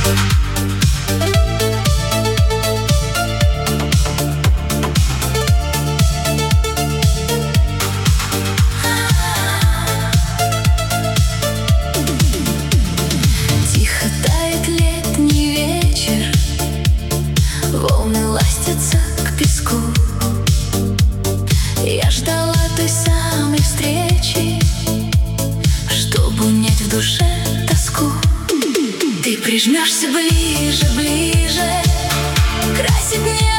Тихо тает летний вечер, волны ластятся к песку. Я ждала той самой встречи, чтобы унять в душе тоску. Ты прижмешься ближе, ближе, красит небо